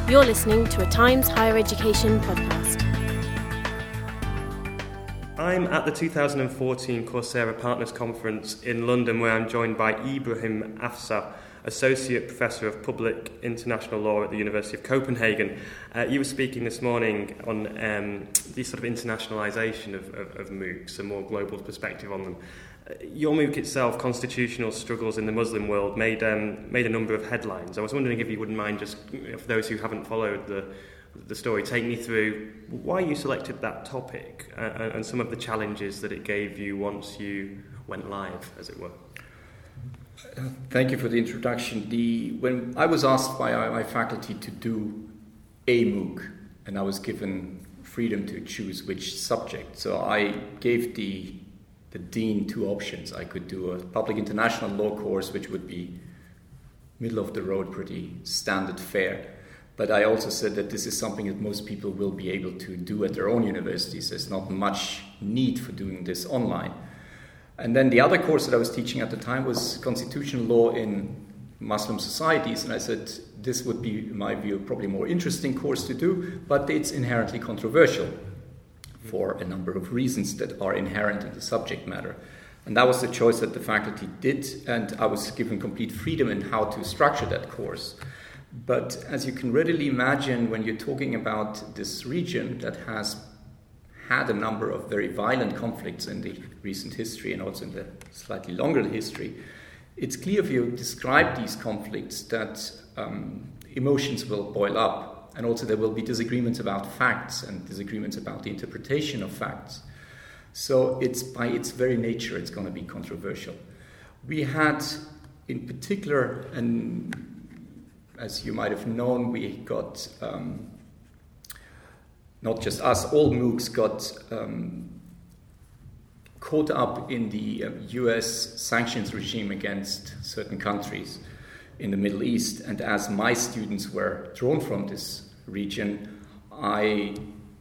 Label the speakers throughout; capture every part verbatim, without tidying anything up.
Speaker 1: You're listening to a Times Higher Education podcast.
Speaker 2: I'm at the two thousand fourteen Coursera Partners Conference in London, where I'm joined by Ibrahim Afsar, Associate Professor of Public International Law at the University of Copenhagen. Uh, you were speaking this morning on um, the sort of internationalisation of, of, of MOOCs, a more global perspective on them. Uh, your MOOC itself, Constitutional Struggles in the Muslim World, made um, made a number of headlines. I was wondering if you wouldn't mind, just for those who haven't followed the the story, take me through why you selected that topic uh, and some of the challenges that it gave you once you went live, as it were.
Speaker 3: Thank you for the introduction. The, when I was asked by my faculty to do a MOOC, and I was given freedom to choose which subject, so I gave the the dean two options. I could do a public international law course, which would be middle of the road, pretty standard fare. But I also said that this is something that most people will be able to do at their own universities. There's not much need for doing this online. And then the other course that I was teaching at the time was Constitutional Law in Muslim Societies. And I said, this would be, in my view, probably a more interesting course to do, but it's inherently controversial for a number of reasons that are inherent in the subject matter. And that was the choice that the faculty did, and I was given complete freedom in how to structure that course. But as you can readily imagine, when you're talking about this region that has had a number of very violent conflicts in the recent history and also in the slightly longer history, it's clear if you describe these conflicts that um, emotions will boil up, and also there will be disagreements about facts and disagreements about the interpretation of facts. So it's by its very nature it's going to be controversial. We had in particular, and as you might have known, we got, um, not just us, all MOOCs got um, caught up in the uh, U S sanctions regime against certain countries in the Middle East. And as my students were drawn from this region, I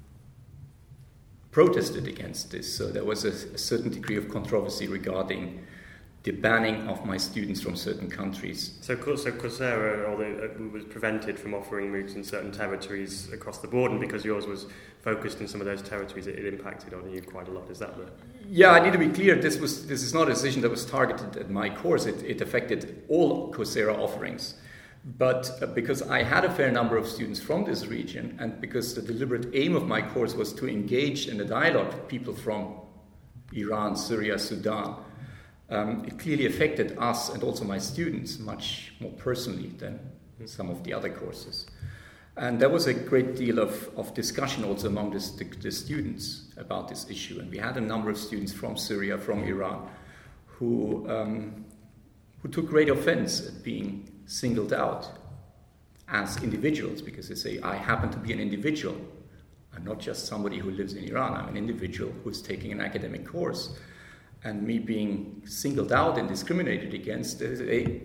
Speaker 3: protested against this. So there was a, a certain degree of controversy regarding the banning of my students from certain countries.
Speaker 2: So, so Coursera although it was prevented from offering MOOCs in certain territories across the board, and because yours was focused in some of those territories, it, it impacted on you quite a lot. Is that the...
Speaker 3: Yeah, I need to be clear. This was this is not a decision that was targeted at my course. It, it affected all Coursera offerings. But uh, because I had a fair number of students from this region, and because the deliberate aim of my course was to engage in a dialogue with people from Iran, Syria, Sudan, Um, it clearly affected us and also my students much more personally than some of the other courses. And there was a great deal of, of discussion also among the, the, the students about this issue. And we had a number of students from Syria, from Iran, who, um, who took great offense at being singled out as individuals, because they say, I happen to be an individual. I'm not just somebody who lives in Iran. I'm an individual who's taking an academic course. And me being singled out and discriminated against, they,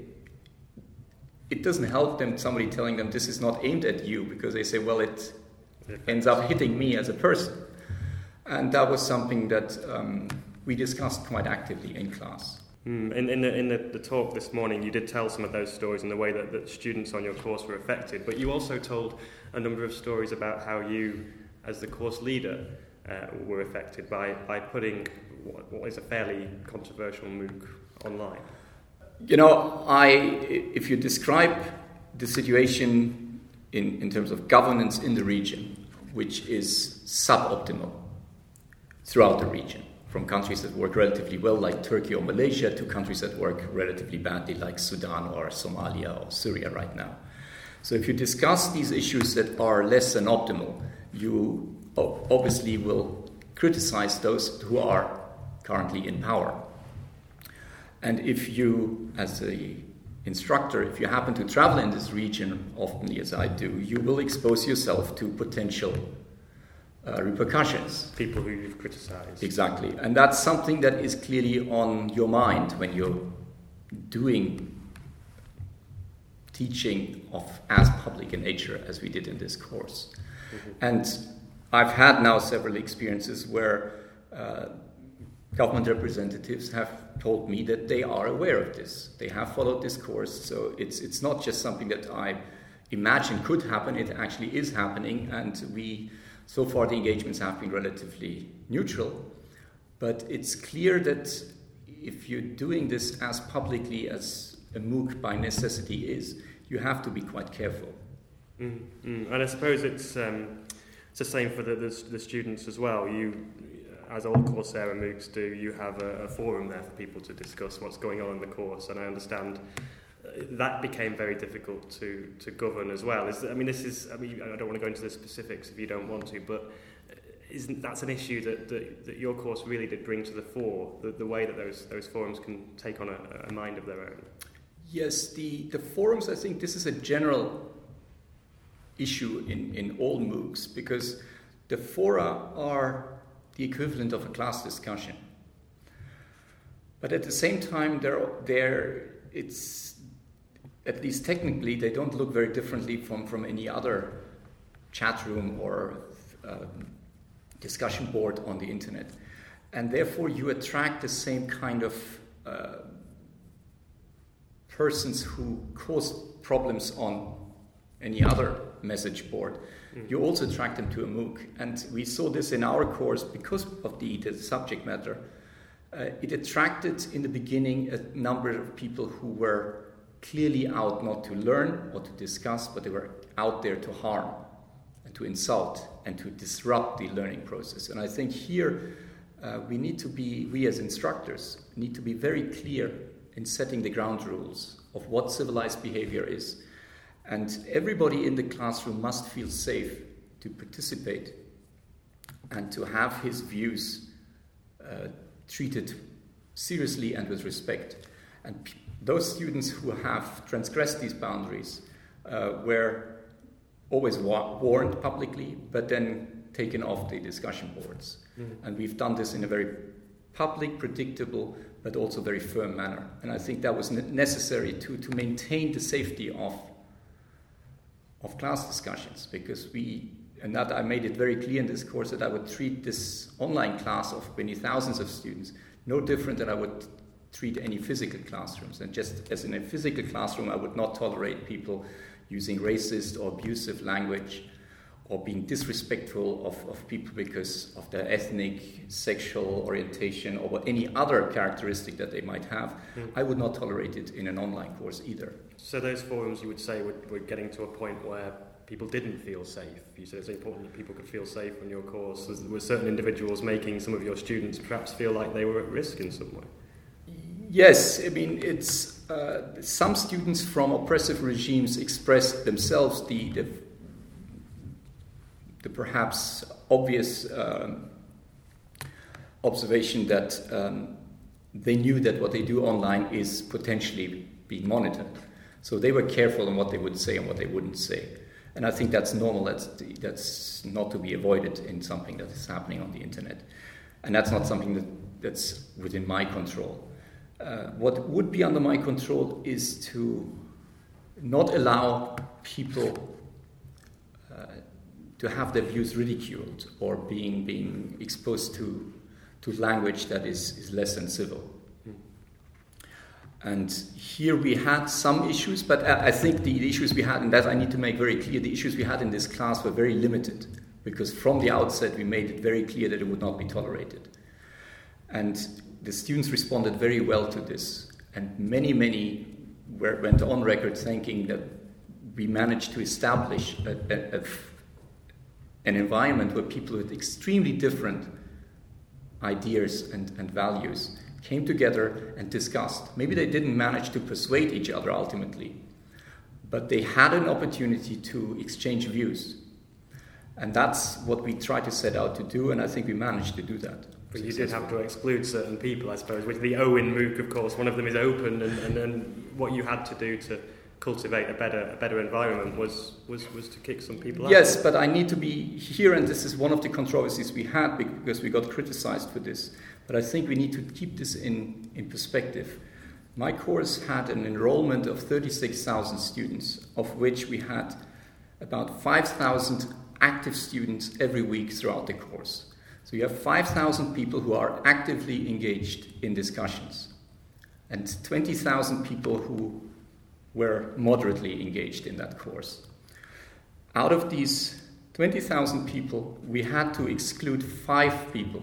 Speaker 3: it doesn't help them, somebody telling them this is not aimed at you, because they say, well, it ends up hitting me as a person. And that was something that um, we discussed quite actively in class.
Speaker 2: Mm. In, in, the, in the, the talk this morning, you did tell some of those stories and the way that, that students on your course were affected, but you also told a number of stories about how you, as the course leader, uh, were affected by, by putting what is a fairly controversial MOOC online.
Speaker 3: You know, I if you describe the situation in, in terms of governance in the region, which is suboptimal throughout the region, from countries that work relatively well like Turkey or Malaysia to countries that work relatively badly like Sudan or Somalia or Syria right now. So if you discuss these issues that are less than optimal, you obviously will criticize those who are currently in power. And if you, as an instructor, if you happen to travel in this region often, as I do, you will expose yourself to potential uh, repercussions.
Speaker 2: People who you've criticized.
Speaker 3: Exactly. And that's something that is clearly on your mind when you're doing teaching of as public a nature as we did in this course. Mm-hmm. And I've had now several experiences where uh, government representatives have told me that they are aware of this. They have followed this course, so it's it's not just something that I imagined could happen, it actually is happening, and we, so far the engagements have been relatively neutral, but it's clear that if you're doing this as publicly as a MOOC by necessity is, you have to be quite careful.
Speaker 2: Mm-hmm. And I suppose it's um, it's the same for the, the, the students as well. You, as all Coursera MOOCs do, you have a, a forum there for people to discuss what's going on in the course, and I understand that became very difficult to, to govern as well. Is I mean, this is. I mean, I don't want to go into the specifics if you don't want to, but isn't that's an issue that, that, that your course really did bring to the fore? The, the way that those those forums can take on a, a mind of their own.
Speaker 3: Yes, the the forums. I think this is a general issue in, in all MOOCs, because the fora are the equivalent of a class discussion. But at the same time, they're they're it's. At least technically, they don't look very differently from, from any other chat room or uh, discussion board on the internet. And therefore, you attract the same kind of uh, persons who cause problems on any other message board. Mm. You also attract them to a MOOC. And we saw this in our course because of the, the subject matter. Uh, it attracted, in the beginning, a number of people who were clearly out not to learn or to discuss, but they were out there to harm and to insult and to disrupt the learning process. And I think here uh, we need to be, we as instructors, need to be very clear in setting the ground rules of what civilized behavior is. And everybody in the classroom must feel safe to participate and to have his views uh, treated seriously and with respect. And p- those students who have transgressed these boundaries uh, were always wa- warned publicly, but then taken off the discussion boards. Mm. And we've done this in a very public, predictable, but also very firm manner. And I think that was ne- necessary to, to maintain the safety of, of class discussions, because we, and that I made it very clear in this course, that I would treat this online class of many thousands of students no different than I would treat any physical classrooms. And just as in a physical classroom, I would not tolerate people using racist or abusive language or being disrespectful of, of people because of their ethnic, sexual orientation or any other characteristic that they might have. Mm. I would not tolerate it in an online course either.
Speaker 2: So those forums, you would say, were, were getting to a point where people didn't feel safe. You said it's important that people could feel safe on your course. Were certain individuals making some of your students perhaps feel like they were at risk in some way?
Speaker 3: Yes, I mean, it's uh, some students from oppressive regimes express themselves the, the, the perhaps obvious um, observation that um, they knew that what they do online is potentially being monitored. So they were careful on what they would say and what they wouldn't say. And I think that's normal. That's, that's not to be avoided in something that is happening on the internet. And that's not something that, that's within my control. Uh, what would be under my control is to not allow people uh, to have their views ridiculed or being being exposed to to language that is, is less than civil. Mm. And here we had some issues, but I, I think the, the issues we had, and that I need to make very clear, the issues we had in this class were very limited, because from the outset we made it very clear that it would not be tolerated. And the students responded very well to this, and many, many were, went on record thanking that we managed to establish a, a, a, an environment where people with extremely different ideas and, and values came together and discussed. Maybe they didn't manage to persuade each other ultimately, but they had an opportunity to exchange views. And that's what we tried to set out to do, and I think we managed to do that.
Speaker 2: But you did have to exclude certain people, I suppose, which the Owen MOOC, of course, one of them is open, and, and, and what you had to do to cultivate a better a better environment was, was, was to kick some people out.
Speaker 3: Yes, but I need to be here, and this is one of the controversies we had because we got criticized for this. But I think we need to keep this in, in perspective. My course had an enrollment of thirty-six thousand students, of which we had about five thousand active students every week throughout the course. So you have five thousand people who are actively engaged in discussions and twenty thousand people who were moderately engaged in that course. out of these twenty thousand people, we had to exclude five people.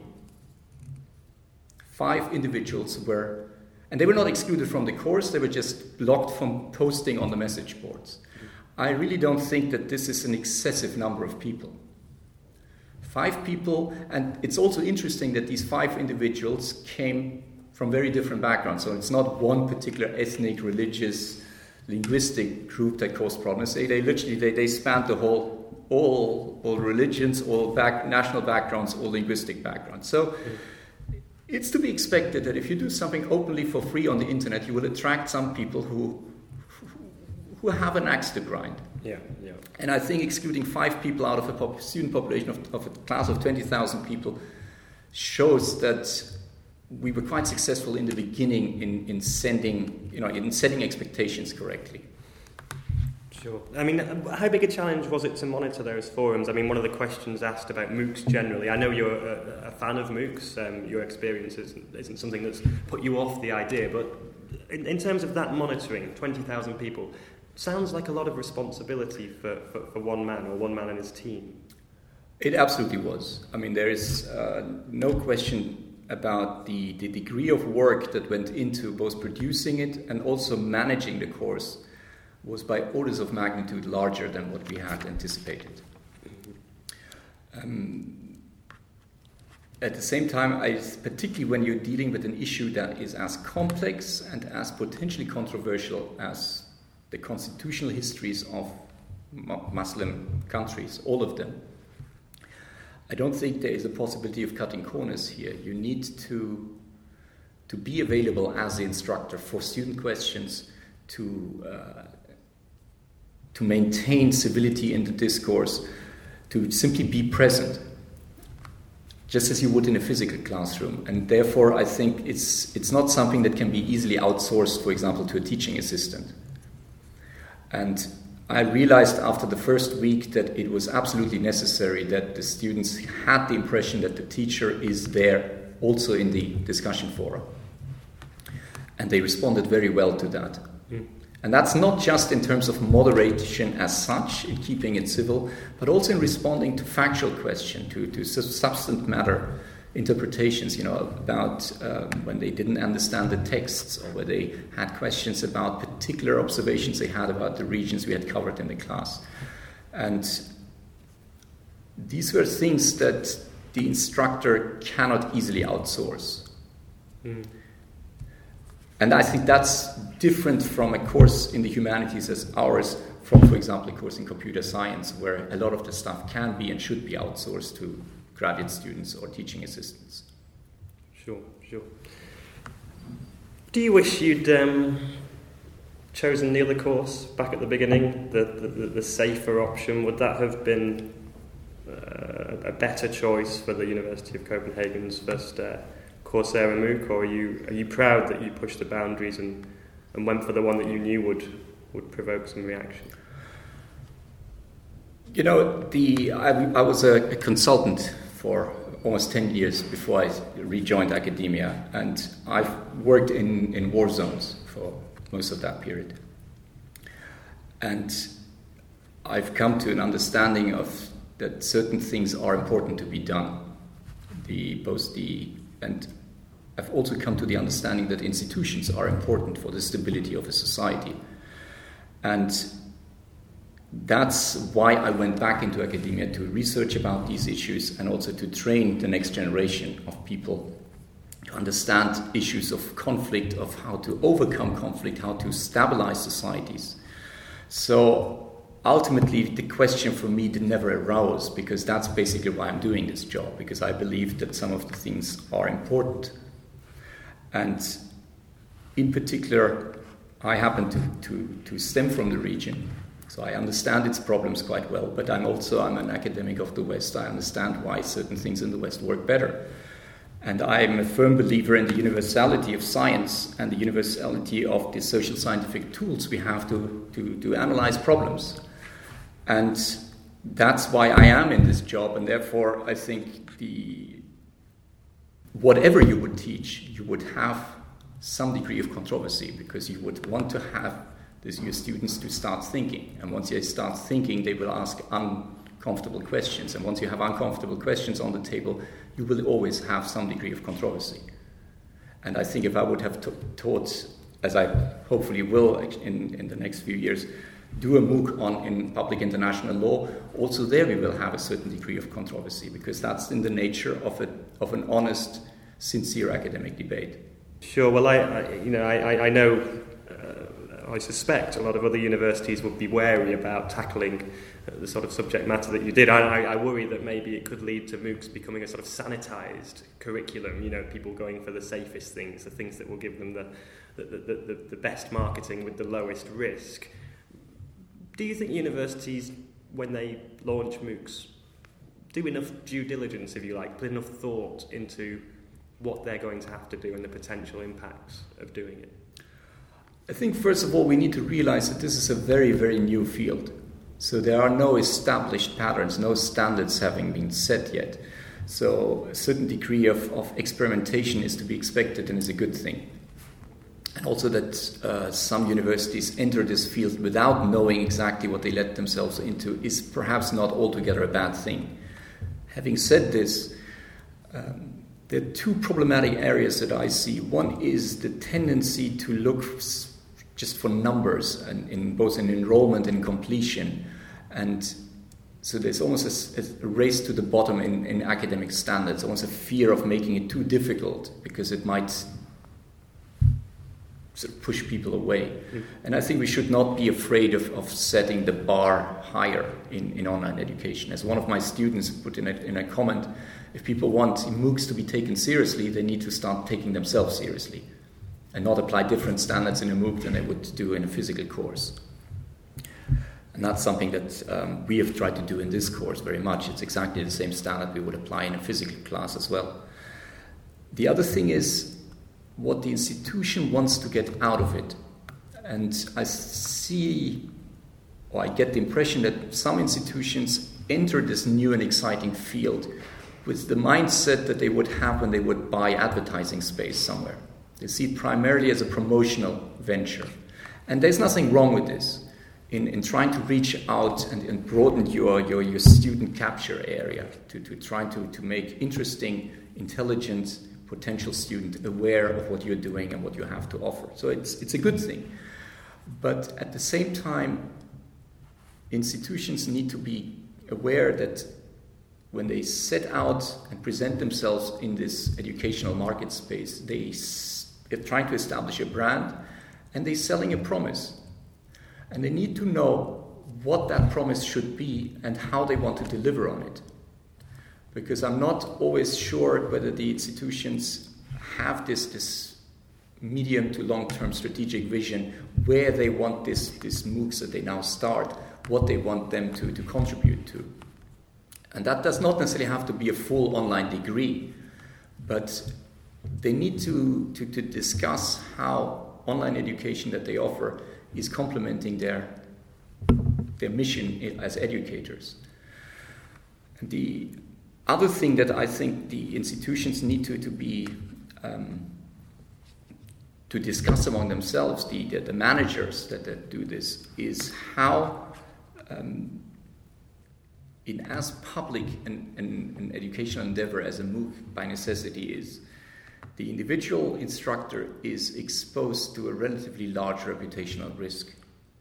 Speaker 3: Five individuals were, and they were not excluded from the course, they were just blocked from posting on the message boards. I really don't think that this is an excessive number of people. Five people, and it's also interesting that these five individuals came from very different backgrounds. So it's not one particular ethnic, religious, linguistic group that caused problems. They, they literally they, they spanned the whole, all, all religions, all back, national backgrounds, all linguistic backgrounds. So it's to be expected that if you do something openly for free on the internet, you will attract some people who who have an axe to grind.
Speaker 2: Yeah, yeah.
Speaker 3: And I think excluding five people out of a pop- student population of, of a class of twenty thousand people shows that we were quite successful in the beginning in, in sending, you know, in setting expectations correctly.
Speaker 2: Sure. I mean, how big a challenge was it to monitor those forums? I mean, one of the questions asked about MOOCs generally. I know you're a, a fan of MOOCs. Um, your experience isn't, isn't something that's put you off the idea, but in, in terms of that monitoring, twenty thousand people, sounds like a lot of responsibility for, for, for one man or one man and his team.
Speaker 3: It absolutely was. I mean, there is uh, no question about the, the degree of work that went into both producing it and also managing the course was by orders of magnitude larger than what we had anticipated. Um, at the same time, I, particularly when you're dealing with an issue that is as complex and as potentially controversial as the constitutional histories of Muslim countries, all of them, I don't think there is a possibility of cutting corners here. You need to, to be available as the instructor for student questions, to, uh, to maintain civility in the discourse, to simply be present, just as you would in a physical classroom. And therefore, I think it's, it's not something that can be easily outsourced, for example, to a teaching assistant. And I realized after the first week that it was absolutely necessary that the students had the impression that the teacher is there also in the discussion forum. And they responded very well to that. Mm. And that's not just in terms of moderation as such, in keeping it civil, but also in responding to factual questions, to, to substantive matter interpretations, you know, about um, when they didn't understand the texts or where they had questions about particular observations they had about the regions we had covered in the class. And these were things that the instructor cannot easily outsource. Mm. And I think that's different from a course in the humanities as ours from, for example, a course in computer science, where a lot of the stuff can be and should be outsourced to graduate students or teaching assistants.
Speaker 2: Sure, sure. Do you wish you'd um, chosen the other course back at the beginning, the, the, the safer option? Would that have been uh, a better choice for the University of Copenhagen's first uh, Coursera MOOC, or are you are you proud that you pushed the boundaries and, and went for the one that you knew would would provoke some reaction?
Speaker 3: You know, the I, I was a, a consultant for almost ten years before I rejoined academia, and I've worked in, in war zones for most of that period. And I've come to an understanding of that certain things are important to be done. The both the and I've also come to the understanding that institutions are important for the stability of a society. And that's why I went back into academia, to research about these issues and also to train the next generation of people to understand issues of conflict, of how to overcome conflict, how to stabilize societies. So ultimately, the question for me did never arose, because that's basically why I'm doing this job, because I believe that some of the things are important. And in particular, I happen to, to, to stem from the region. So I understand its problems quite well, but I'm also I'm an academic of the West. I understand why certain things in the West work better. And I'm a firm believer in the universality of science and the universality of the social scientific tools we have to, to, to analyze problems. And that's why I am in this job, and therefore I think the whatever you would teach, you would have some degree of controversy, because you would want to have this, your students to start thinking. And once they start thinking, they will ask uncomfortable questions. And once you have uncomfortable questions on the table, you will always have some degree of controversy. And I think if I would have t- taught, as I hopefully will in, in the next few years, do a MOOC on in public international law, also there we will have a certain degree of controversy, because that's in the nature of a of an honest, sincere academic debate.
Speaker 2: Sure. Well, I, I you know I I know uh, I suspect a lot of other universities would be wary about tackling the sort of subject matter that you did. I, I worry that maybe it could lead to MOOCs becoming a sort of sanitized curriculum. You know, people going for the safest things, the things that will give them the the the, the, the best marketing with the lowest risk. Do you think universities, when they launch MOOCs, do enough due diligence, if you like, put enough thought into what they're going to have to do and the potential impacts of doing it?
Speaker 3: I think, first of all, we need to realize that this is a very, very new field. So there are no established patterns, no standards having been set yet. So a certain degree of, of experimentation is to be expected and is a good thing. And also that uh, some universities enter this field without knowing exactly what they let themselves into is perhaps not altogether a bad thing. Having said this, um, there are two problematic areas that I see. One is the tendency to look f- just for numbers, and in both in enrollment and completion. And so there's almost a, a race to the bottom in, in academic standards, almost a fear of making it too difficult because it might sort of push people away. Mm. And I think we should not be afraid of, of setting the bar higher in, in online education. As one of my students put in a, in a comment, if people want MOOCs to be taken seriously, they need to start taking themselves seriously and not apply different standards in a MOOC than they would do in a physical course. And that's something that um, we have tried to do in this course very much. It's exactly the same standard we would apply in a physical class as well. The other thing is what the institution wants to get out of it. And I see, or I get the impression that some institutions enter this new and exciting field with the mindset that they would have when they would buy advertising space somewhere. They see it primarily as a promotional venture. And there's nothing wrong with this in, in trying to reach out and, and broaden your, your, your student capture area, to, to try to, to make interesting, intelligent, potential student aware of what you're doing and what you have to offer. So it's it's a good thing. But at the same time, institutions need to be aware that when they set out and present themselves in this educational market space, they, they're trying to establish a brand and they're selling a promise. And they need to know what that promise should be and how they want to deliver on it. Because I'm not always sure whether the institutions have this, this medium to long-term strategic vision where they want this, this MOOCs that they now start, what they want them to, to contribute to. And that does not necessarily have to be a full online degree, but they need to, to, to discuss how online education that they offer is complementing their, their mission as educators. And the other thing that I think the institutions need to, to be um, to discuss among themselves, the, the, the managers that, that do this, is how um, in as public an, an, an educational endeavor as a MOOC by necessity is, the individual instructor is exposed to a relatively large reputational risk.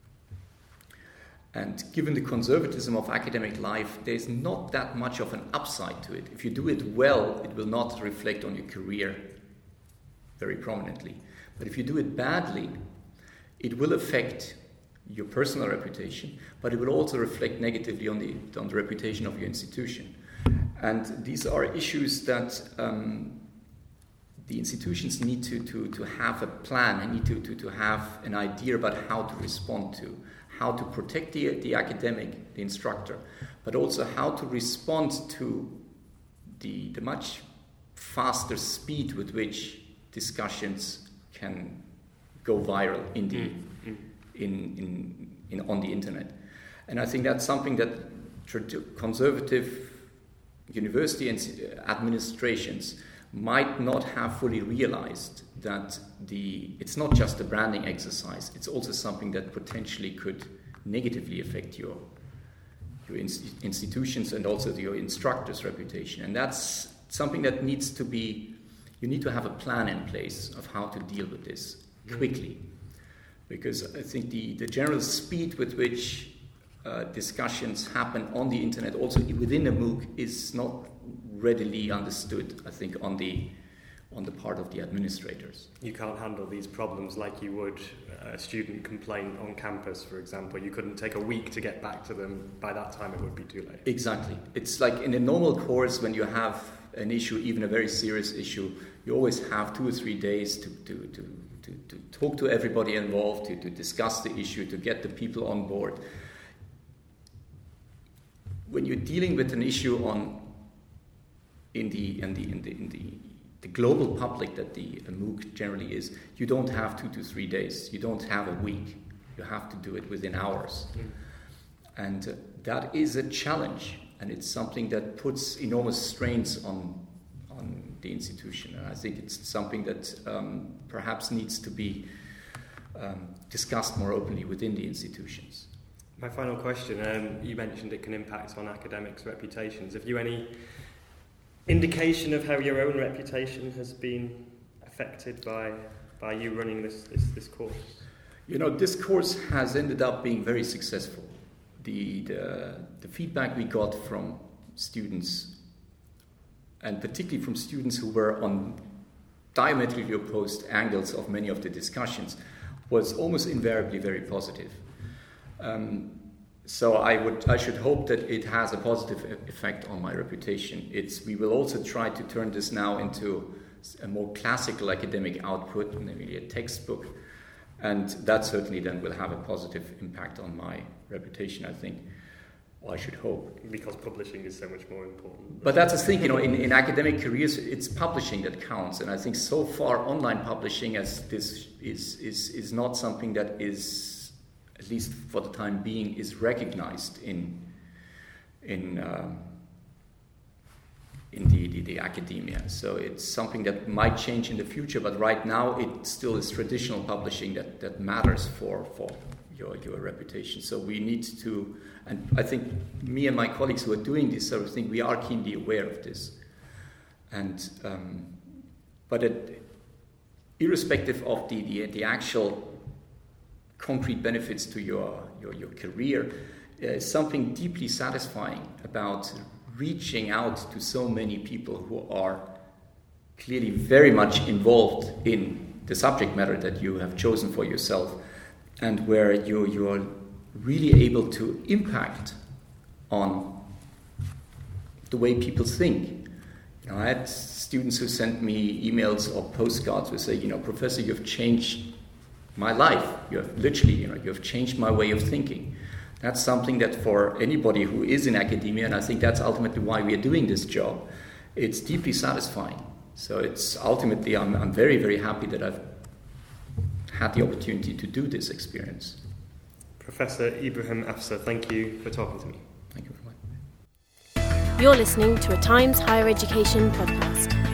Speaker 3: And given the conservatism of academic life, there's not that much of an upside to it. If you do it well, it will not reflect on your career very prominently. But if you do it badly, it will affect your personal reputation, but it will also reflect negatively on the, on the reputation of your institution. And these are issues that um, the institutions need to, to, to have a plan and need to, to, to have an idea about how to respond to. How to protect the, the academic, the instructor, but also how to respond to the, the much faster speed with which discussions can go viral in the, mm-hmm. in, in, in, on the internet. And I think that's something that conservative university administrations might not have fully realized that the it's not just a branding exercise, it's also something that potentially could negatively affect your your inst- institutions and also your instructors' reputation. And that's something that needs to be, you need to have a plan in place of how to deal with this quickly. Because I think the, the general speed with which uh, discussions happen on the internet, also within a MOOC, is not readily understood, I think, on the on the part of the administrators.
Speaker 2: You can't handle these problems like you would a student complaint on campus, for example. You couldn't take a week to get back to them. By that time, it would be too late.
Speaker 3: Exactly. It's like in a normal course, when you have an issue, even a very serious issue, you always have two or three days to, to, to, to, to talk to everybody involved, to, to discuss the issue, to get the people on board. When you're dealing with an issue on in the in the in the in the the global public that the MOOC generally is, you don't have two to three days. You don't have a week. You have to do it within hours. Mm. And uh, that is a challenge, and it's something that puts enormous strains on on the institution. And I think it's something that um, perhaps needs to be um, discussed more openly within the institutions.
Speaker 2: My final question, um, you mentioned it can impact on academics' reputations. Have you any indication of how your own reputation has been affected by by you running this, this, this course?
Speaker 3: You know, this course has ended up being very successful. The, the, the feedback we got from students, and particularly from students who were on diametrically opposed angles of many of the discussions, was almost invariably very positive. Um, So I would, I should hope that it has a positive effect on my reputation. It's, we will also try to turn this now into a more classical academic output, namely a textbook, and that certainly then will have a positive impact on my reputation, I think. Well, I should hope.
Speaker 2: Because publishing is so much more important.
Speaker 3: But that's the thing, you know, in, in academic careers, it's publishing that counts, and I think so far online publishing as this is is is not something that is, at least for the time being, is recognized in in uh, in the, the, the academia. So it's something that might change in the future, but right now it still is traditional publishing that, that matters for, for your, your reputation. So we need to, and I think me and my colleagues who are doing this sort of thing, we are keenly aware of this. And um, but it, irrespective of the, the, the actual concrete benefits to your, your, your career, uh, something deeply satisfying about reaching out to so many people who are clearly very much involved in the subject matter that you have chosen for yourself, and where you, you are really able to impact on the way people think. You know, I had students who sent me emails or postcards who say, you know, Professor, you've changed my life. You have literally, you know, you have changed my way of thinking. That's something that for anybody who is in academia, and I think that's ultimately why we are doing this job, it's deeply satisfying. So it's ultimately, I'm, I'm very, very happy that I've had the opportunity to do this experience.
Speaker 2: Professor Ibrahim Afsar, thank you for talking to me.
Speaker 3: Thank you very much.
Speaker 1: You're listening to a Times Higher Education podcast.